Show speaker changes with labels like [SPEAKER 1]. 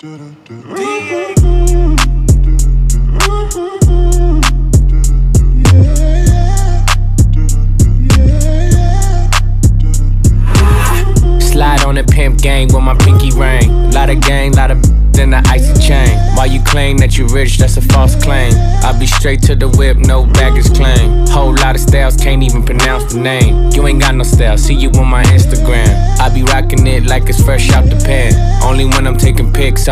[SPEAKER 1] Slide on the pimp gang with my pinky ring. Lot of gang, lot of in the icy chain. While you claim that you rich, that's a false claim. I be straight to the whip, no baggage claim. Whole lot of styles, can't even pronounce the name. You ain't got no style, see you on my Instagram. I be rocking it like it's fresh out the pan. Only when I'm taking pics